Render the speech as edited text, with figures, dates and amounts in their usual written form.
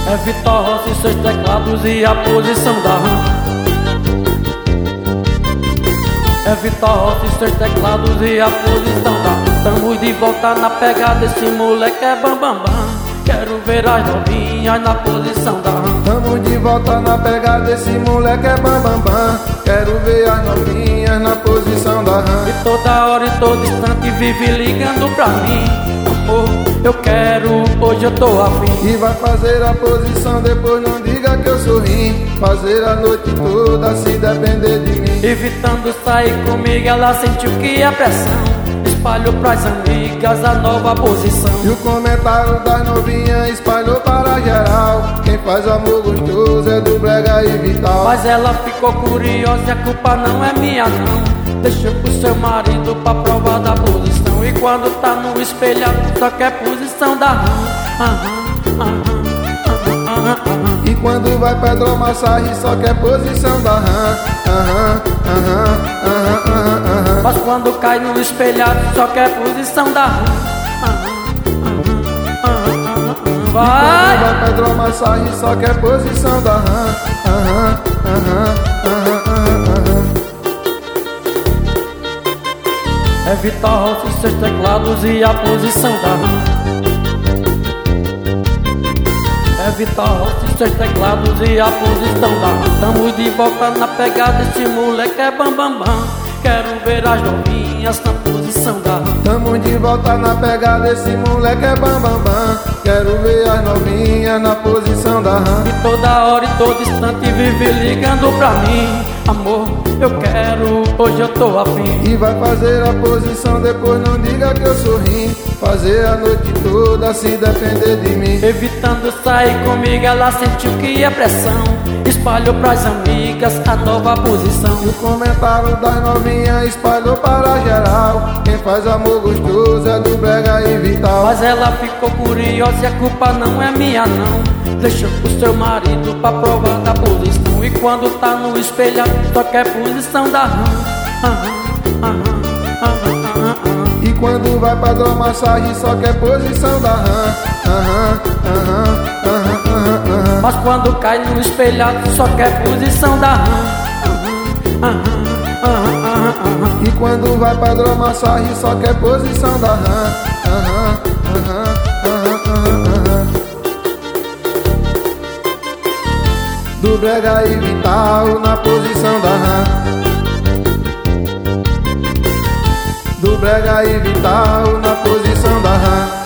É Vitor Rossi, seus teclados e a posição da RAM. É Vitor Rossi, seus teclados e a posição da RAM. Tamo de volta na pegada, esse moleque é bam bam bam. Quero ver as novinhas na posição da RAM. Tamo de volta na pegada, esse moleque é bam bam bam. Quero ver as novinhas na posição da RAM. E toda hora e todo instante vive ligando pra mim. Amor, eu quero, hoje eu tô afim. E vai fazer a posição, depois não diga que eu sou ruim. Fazer a noite toda se depender de mim. Evitando sair comigo, ela sentiu que é pressão. Espalhou pras amigas a nova posição. E o comentário das novinhas espalhou para geral. Quem faz amor gostoso é do Brega e Vital. Mas ela ficou curiosa e a culpa não é minha não. Deixou pro seu marido pra provar da posição. E quando tá no espelhado só quer posição da RAM. E quando vai pra hidromassagem só quer posição da RAM. Mas quando cai no espelhado só quer posição da RAM. Vai! E quando vai pra hidromassagem só quer posição da RAM. É Vitor Rossi, seus teclados e a posição da RAM. É Vitor Rossi, seus teclados e a posição da RAM. Tamo de volta na pegada, esse moleque é bam bam bam. Quero ver as novinhas na posição da RAM. Tamo de volta na pegada, esse moleque é bam bam bam. Quero ver as novinhas na posição da RAM. E toda hora e todo instante vive ligando pra mim. Amor, eu quero, hoje eu tô afim. E vai fazer a posição, depois não diga que eu sou ruim. Fazer a noite toda se depender de mim. Evitando sair comigo, ela sentiu que é pressão. Espalhou pras amigas a nova posição. E o comentário das novinhas espalhou para geral. Quem faz amor gostoso é do Brega e Vital. Mas ela ficou curiosa e a culpa não é minha não. Deixou pro seu marido pra provar da posição. E quando tá no espelhado só quer posição da RAM. E quando vai pra hidromassagem só quer posição da RAM. Mas quando cai no espelhado só quer posição da RAM. E quando vai pra hidromassagem só quer posição da RAM. Do Brega e Vital na posição da RAM. Do Brega e Vital na posição da RAM.